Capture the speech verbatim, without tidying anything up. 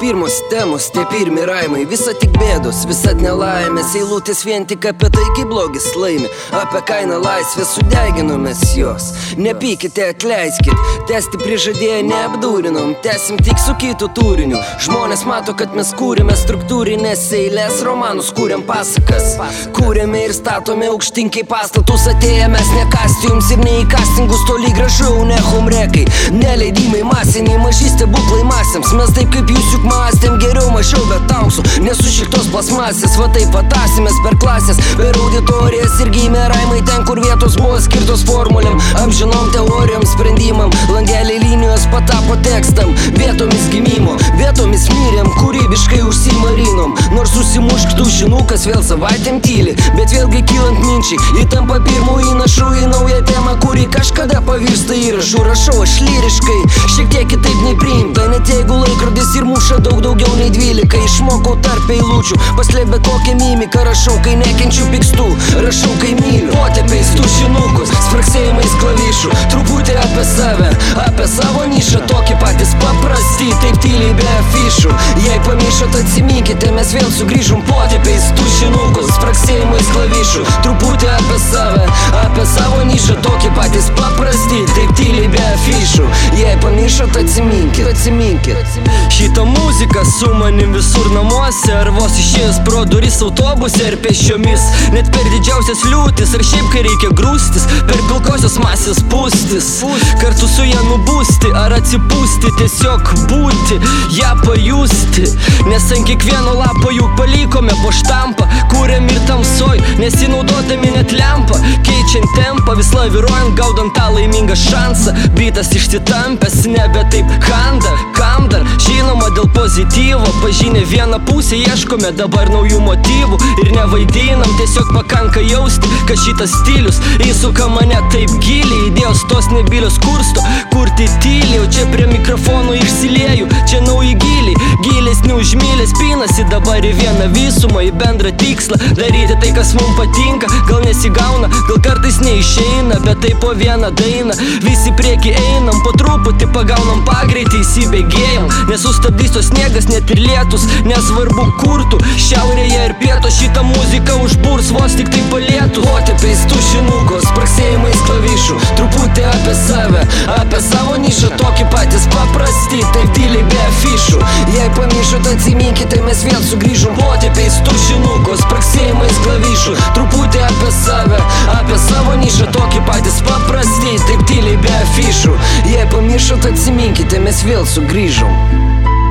pirmos temos, tie pirmi raimai. Visa tik bėdos, visat nelaimės. Eilutės vien tik apie tai, kaip blogis laimi. Apie kainą laisvę sudeginomės jos. Nepykite, atleiskit, tęsti prižadėję neapdūrinom. Tęsim tik su kitu turiniu. Žmonės mato, kad mes kūrėme struktūrinės eilės, romanus kūrėm pasakas. Kūrėme ir statome aukštinkiai pastatus. Atėję mes ne kasti jums ir ne į castingus, toli gražu, ne humrekai. Neleidimai masiniai, maži stebuklai masėms. Mes taip kaip jūs juk mąstėm, geriau mažiau bet auksų. Nesušiktos plasmasės, va taip patasimės per klasės, per auditorijas ir gimė raimai ten, kur vietos buvo skirtos formulėm, amžinom teorijom, sprendimam. Langeliai linijos patapo tekstam, vietomis gimimo, vietomis mirėm, kūrybiškai užsimarinom. Nors susimušk tušinukas vėl savaitėm tyli, bet vėlgi kylant minčiai, įtampa pirmų įnašų į naują temą, kuri kažkada pavirsta įrašų. Rašau aš lyriškai, šiek tiek kitaip nei priimta, net jeigu laikrodis ir muša daug daugiau nei dvylika. Išmokau tarp eilučių, paslėpę kokią mimiką. Rašau, kai nekenčiu pykstų, rašau, kai myliu. Potėpiais tušinukus, spragsėjimais klavišų, truputį apie save, apie savo nišą. Tokie patys paprasti, taip tyliai be afišų. Jei pamiršot, atsiminkite, mes vėl sugrįžom. Potėpiais tušinukus, spragsėjimais klavišų, truputį apie save, apie savo nišą. Tokie patys paprasti, taip tyliai be afišų. Jei pamiršot, atsiminkit, atsiminkit. Šitą muziką su manim visur namuose, ar vos išėjęs pro duris autobuse ir pėsčiomis. Net per didžiausias liūtis, ar šiaip kai reikia grūstis, per pilkosios masės pustis. Kartu su ją nubūsti, ar atsipūsti, tiesiog būti, ją pajusti. Nes ant kiekvieno lapo juk palikome po štampą, kūrėm ir tamsoj, nesinaudodami net lempą. Keičiant tempą, vis laviruojant, gaudant tą laimingą šansą. Bitas išsitampęs, nebe taip kanda, kam dar? Žinoma dėl pozityvo, pažinę vieną pusę, ieškome dabar naujų motyvų. Ir nevaidinam, tiesiog pakanka jausti, kad šitas stilius įsuka mane taip giliai. Idėjos tos nebylios kursto, kurti tyliai, o čia prie mikrofonų išsilieju. Čia nauji giliai, gilesni už mylės pinasi dabar į vieną visumą, į bendrą tikslą. Daryti tai, kas mums patinka, gal nesigauna, gal kartais neišeina, bet tai po vieną dainą visi prieki einam, po truputį pagaunam pagreitį, įsibėgėjam. Nesustabdys tos sniegas, net ir lietus, nesvarbu kur tu, šiaurėje ir pietos. Šitą muziką užburs vos tik tai palietus. Potėpiais tušinukos, spragsėjimais klavišų, truputį apie save, apie savo nišą. Tokie patys paprasti, taip tyliai be afišų. Jei pamiršot, atsiminkite, mes vėl sugrįžom. Potėpiais tušinukos, spragsėjimais klavišų, truputį apie save, apie savo nišą. Tokie patys paprasti, taip tyliai be afišų. Jei pamiršot, atsiminkite, mes vėl sugrįžom.